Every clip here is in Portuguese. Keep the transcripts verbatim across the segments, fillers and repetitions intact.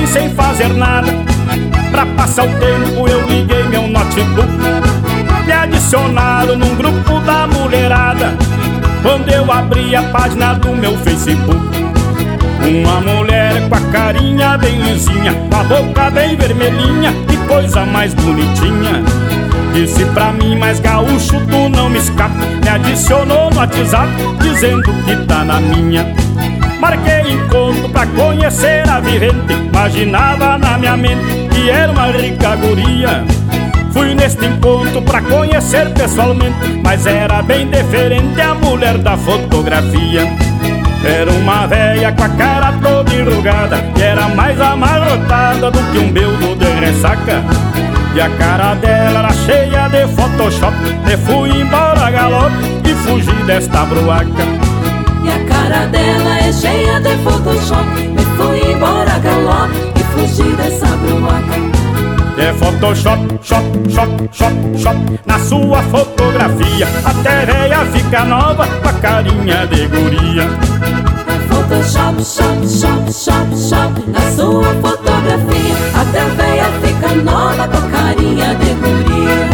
sem fazer nada. Pra passar o tempo eu liguei meu notebook. Me adicionaram num grupo da mulherada. Quando eu abri a página do meu Facebook, uma mulher com a carinha bem lisinha, com a boca bem vermelhinha, que coisa mais bonitinha. Disse pra mim: mas gaúcho, tu não me escapa. Me adicionou no WhatsApp dizendo que tá na minha. Marquei encontro pra conhecer a vivente. Imaginava na minha mente que era uma rica guria. Fui neste encontro pra conhecer pessoalmente, mas era bem diferente a mulher da fotografia. Era uma véia com a cara toda enrugada, que era mais amarrotada do que um beldo de ressaca. E a cara dela era cheia de Photoshop. E fui embora galope e fugi desta bruaca. E a cara dela é cheia de Photoshop. E fui embora galope e fugi dessa bruaca. É Photoshop, shop, shop, shop, shop na sua fotografia. Até véia fica nova com a carinha de guria. Photoshop, shop, shop, shop, shop na sua fotografia. Até véia fica nova com a carinha de guria.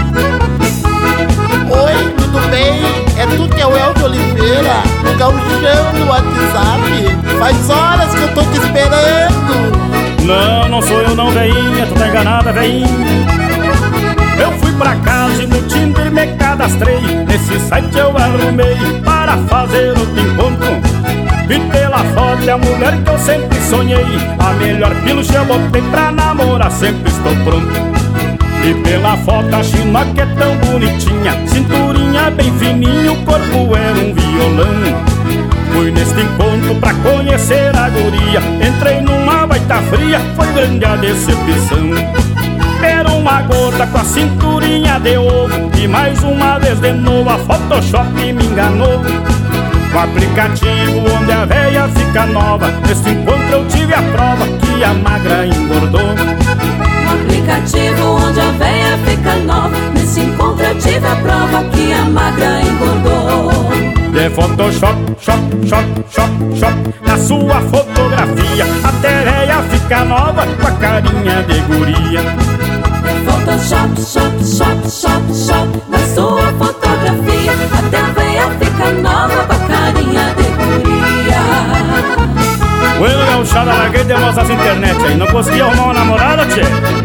Oi, tudo bem? É tu que é o Elvio Oliveira, o gauchão no WhatsApp. Faz horas que eu tô te esperando. Não, não sou eu não, veinha, tu tá enganada, veinha. Eu fui pra casa e no Tinder me cadastrei. Nesse site eu arrumei para fazer outro encontro. E pela foto é a mulher que eu sempre sonhei. A melhor pilucha eu botei pra namorar, sempre estou pronto. E pela foto a china que é tão bonitinha, cinturinha bem fininha, o corpo era um violão. Fui neste encontro pra conhecer a guria. Entrei numa baita fria, foi grande a decepção. Era uma gorda com a cinturinha de ovo. E mais uma vez de novo a Photoshop me enganou. O aplicativo onde a véia fica nova, nesse encontro eu tive a prova que a magra engordou. O aplicativo onde a véia fica nova, nesse encontro eu tive a prova que a magra engordou. É Photoshop, shop, shop, shop, shop na sua fotografia. Até véia fica nova com a carinha de guria. Photoshop, shop, shop, shop, shop na sua fotografia. Até a véia fica nova com a carinha de guria. O eu gauchada larguei de mostrar essa internet aí. Não consegui arrumar uma namorada, tchê?